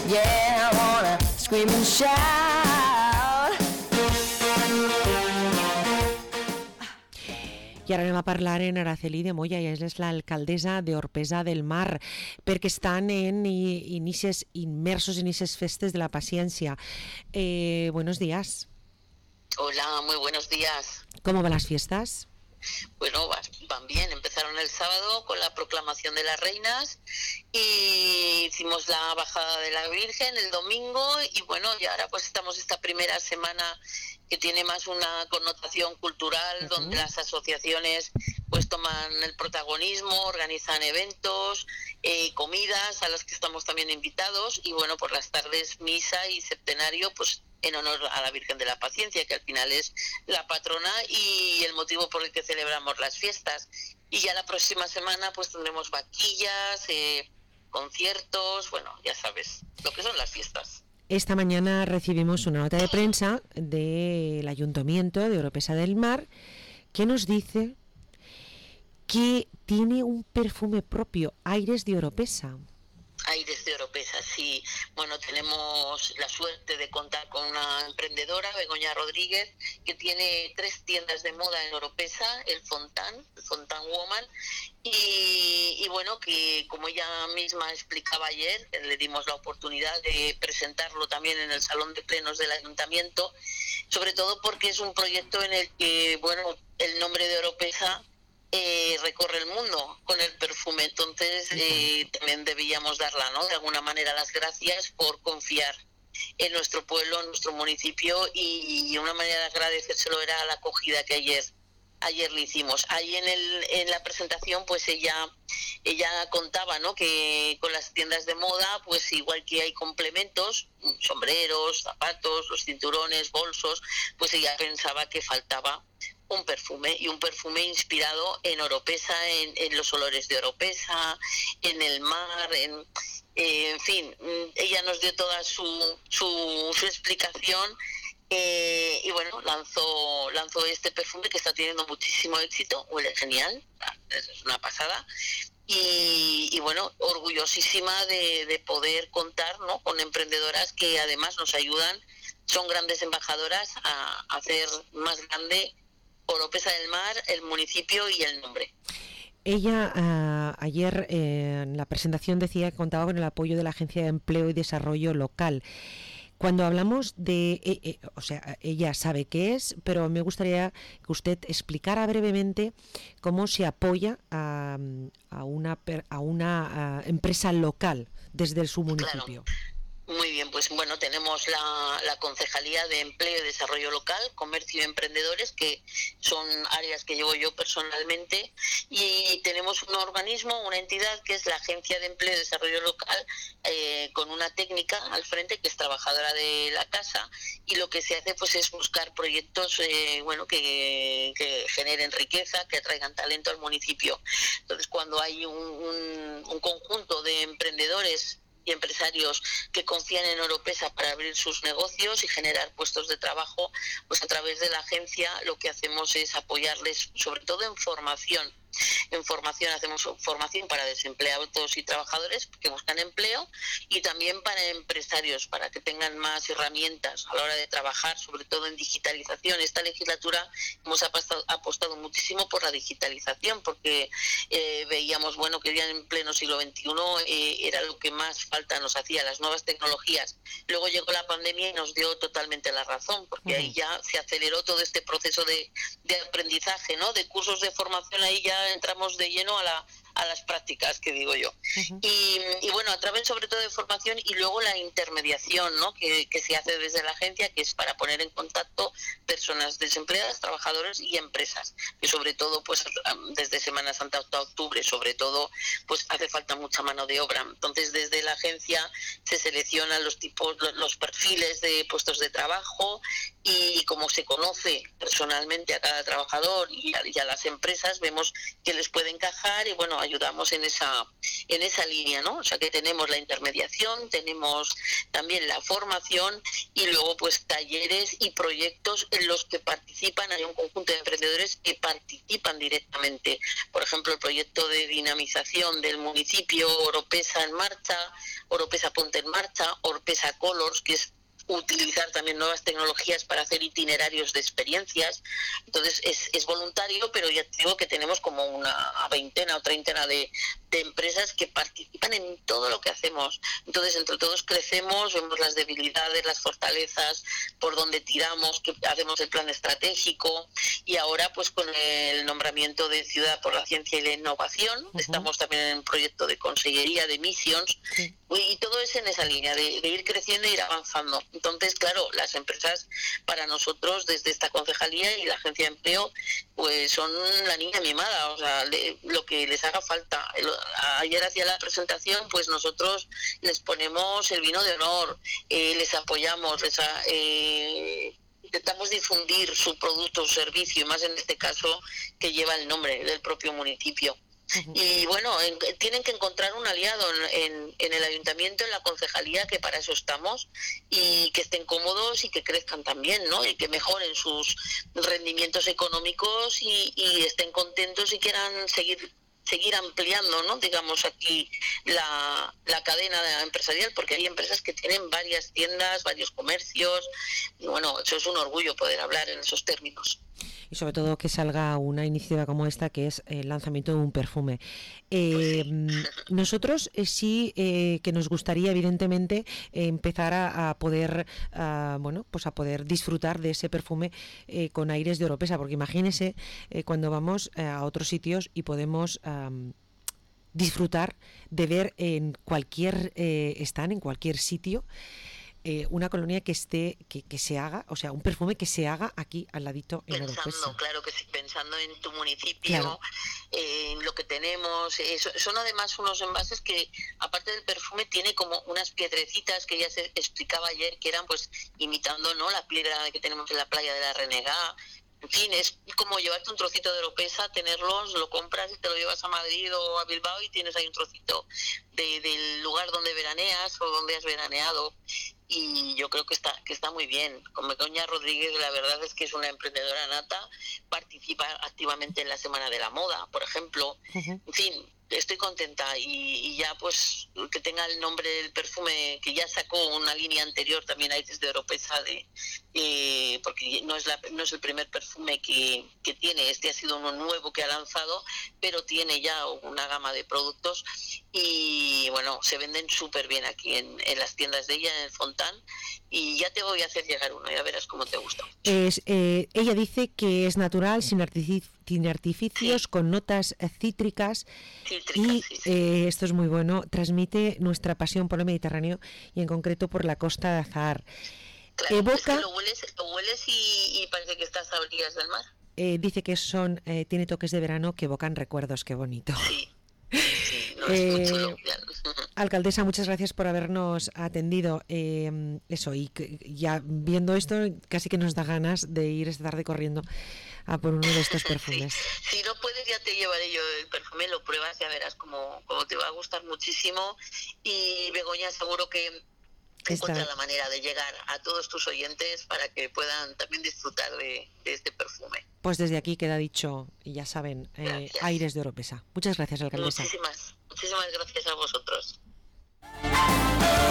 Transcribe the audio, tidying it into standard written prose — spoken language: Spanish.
Yeah, I wanna scream and shout. I ara anem a parlar en Araceli de Moya, ella és l'alcaldessa d'Orpesa del Mar, perquè estan inmersos en esas festes de la paciencia. Buenos días. Hola, muy buenos días. ¿Cómo van las fiestas? Bueno, van bien. Empezaron el sábado con la proclamación de las reinas y hicimos la bajada de la Virgen el domingo y bueno, y ahora pues estamos esta primera semana que tiene más una connotación cultural, donde las asociaciones pues toman el protagonismo, organizan eventos, comidas a las que estamos también invitados y bueno, por las tardes misa y septenario pues en honor a la Virgen de la Paciencia, que al final es la patrona y el motivo por el que celebramos las fiestas. Y ya la próxima semana pues tendremos vaquillas, conciertos, bueno, ya sabes lo que son las fiestas. Esta mañana recibimos una nota de prensa del Ayuntamiento de Oropesa del Mar que nos dice que tiene un perfume propio, Aires de Oropesa. Aires de Oropesa, sí. Bueno, tenemos la suerte de contar con una emprendedora, Begoña Rodríguez, que tiene 3 tiendas de moda en Oropesa, el Fontán Woman, y bueno, que como ella misma explicaba ayer, le dimos la oportunidad de presentarlo también en el Salón de Plenos del Ayuntamiento, sobre todo porque es un proyecto en el que, bueno, el nombre de Oropesa recorre el mundo con el perfume, entonces también debíamos darla, ¿no? De alguna manera las gracias por confiar en nuestro pueblo, en nuestro municipio y una manera de agradecérselo era la acogida que ayer le hicimos. Ahí en la presentación pues ella contaba, ¿no? Que con las tiendas de moda pues igual que hay complementos, sombreros, zapatos, los cinturones, bolsos, pues ella pensaba que faltaba un perfume inspirado en Oropesa, en los olores de Oropesa, en el mar, en fin, ella nos dio toda su explicación y bueno, lanzó este perfume que está teniendo muchísimo éxito, huele genial, es una pasada. Y bueno, orgullosísima de poder contar, ¿no? Con emprendedoras que además nos ayudan, son grandes embajadoras a hacer más grande Oropesa del Mar, el municipio y el nombre. Ella ayer en la presentación decía que contaba con el apoyo de la Agencia de Empleo y Desarrollo Local. Cuando hablamos de, o sea, ella sabe qué es, pero me gustaría que usted explicara brevemente cómo se apoya a una empresa local desde su municipio. Claro. Muy bien, pues bueno, tenemos la Concejalía de Empleo y Desarrollo Local, Comercio y Emprendedores, que son áreas que llevo yo personalmente, y tenemos un organismo, una entidad que es la Agencia de Empleo y Desarrollo Local, con una técnica al frente que es trabajadora de la casa, y lo que se hace pues es buscar proyectos bueno, que generen riqueza, que atraigan talento al municipio. Entonces, cuando hay un conjunto de emprendedores y empresarios que confían en Oropesa para abrir sus negocios y generar puestos de trabajo, pues a través de la agencia lo que hacemos es apoyarles sobre todo en formación. En formación hacemos formación para desempleados y trabajadores que buscan empleo y también para empresarios, para que tengan más herramientas a la hora de trabajar, sobre todo en digitalización. Esta legislatura hemos apostado muchísimo por la digitalización porque veíamos, bueno, que ya en pleno siglo XXI era lo que más falta nos hacía, las nuevas tecnologías. Luego llegó la pandemia y nos dio totalmente la razón, porque ahí ya se aceleró todo este proceso de aprendizaje, ¿no? De cursos de formación, ahí ya entramos de lleno a las prácticas, que digo yo. Y bueno, a través sobre todo de formación y luego la intermediación, ¿no? que se hace desde la agencia, que es para poner en contacto personas desempleadas, trabajadores y empresas, que sobre todo pues desde Semana Santa hasta octubre, sobre todo pues hace falta mucha mano de obra. Entonces desde la agencia se seleccionan los perfiles de puestos de trabajo y como se conoce personalmente a cada trabajador y a las empresas, vemos que les puede encajar y bueno, ayudamos en esa línea, ¿no? O sea que tenemos la intermediación, tenemos también la formación y luego pues talleres y proyectos en los que participan, hay un conjunto de emprendedores que participan directamente. Por ejemplo, el proyecto de dinamización del municipio Oropesa en marcha, Oropesa Ponte en Marcha, Oropesa Colors, que es utilizar también nuevas tecnologías para hacer itinerarios de experiencias. Entonces es voluntario, pero ya te digo que tenemos como una veintena o treintena de empresas que participan en todo lo que hacemos. Entonces entre todos crecemos, vemos las debilidades, las fortalezas, por donde tiramos, que hacemos el plan estratégico, y ahora pues con el nombramiento de Ciudad por la Ciencia y la Innovación, estamos también en un proyecto de consellería de Missions, y todo es en esa línea de ir creciendo e ir avanzando. Entonces, claro, las empresas para nosotros desde esta concejalía y la agencia de empleo pues son la niña mimada, o sea, lo que les haga falta. Ayer hacía la presentación, pues nosotros les ponemos el vino de honor, les apoyamos, intentamos difundir su producto o servicio, y más en este caso que lleva el nombre del propio municipio. Y bueno, tienen que encontrar un aliado en el ayuntamiento, en la concejalía, que para eso estamos, y que estén cómodos y que crezcan también, ¿no? Y que mejoren sus rendimientos económicos y estén contentos y quieran seguir ampliando, ¿no? Digamos aquí la cadena empresarial, porque hay empresas que tienen varias tiendas, varios comercios, y bueno, eso es un orgullo poder hablar en esos términos. Y sobre todo que salga una iniciativa como esta, que es el lanzamiento de un perfume. Nosotros sí que nos gustaría evidentemente empezar a poder pues a poder disfrutar de ese perfume con aires de Oropesa, porque imagínese cuando vamos a otros sitios y podemos disfrutar de ver en cualquier stand, en cualquier sitio, una colonia que se haga, o sea, un perfume que se haga aquí al ladito en Oropesa. Claro que sí, pensando en tu municipio, claro, en lo que tenemos. Son además unos envases que, aparte del perfume, tiene como unas piedrecitas que ya se explicaba ayer, que eran pues imitando, ¿no?, la piedra que tenemos en la playa de la Renegada. En fin, es como llevarte un trocito de Oropesa, tenerlos, lo compras y te lo llevas a Madrid o a Bilbao y tienes ahí un trocito del lugar donde veraneas o donde has veraneado. Y yo creo que está muy bien. Con Begoña Rodríguez, la verdad es que es una emprendedora nata, participa activamente en la Semana de la Moda, por ejemplo. En fin, estoy contenta, y ya pues que tenga el nombre del perfume, que ya sacó una línea anterior también Aires de Oropesa, porque no es el primer perfume que tiene, este ha sido uno nuevo que ha lanzado, pero tiene ya una gama de productos y bueno, se venden súper bien aquí en las tiendas de ella, en el Fontán, y ya te voy a hacer llegar uno, ya verás cómo te gusta. Ella dice que es natural, sin artificios, sí, con notas cítricas y sí. Esto es muy bueno, transmite nuestra pasión por el Mediterráneo y en concreto por la costa de Azahar. Claro, evoca, es que lo hueles y parece que estás a orillas del mar. Dice que tiene toques de verano que evocan recuerdos, qué bonito. Sí. Es muy chulo. Alcaldesa, muchas gracias por habernos atendido. Eso, y ya viendo esto, casi que nos da ganas de ir esta tarde corriendo a por uno de estos perfumes. Sí. Si no puedes, ya te llevaré yo el perfume, lo pruebas, ya verás cómo te va a gustar muchísimo. Y Begoña, seguro que encuentra la manera de llegar a todos tus oyentes para que puedan también disfrutar de este perfume. Pues desde aquí queda dicho, y ya saben, Aires de Oropesa. Muchas gracias, alcaldesa. Muchísimas gracias a vosotros.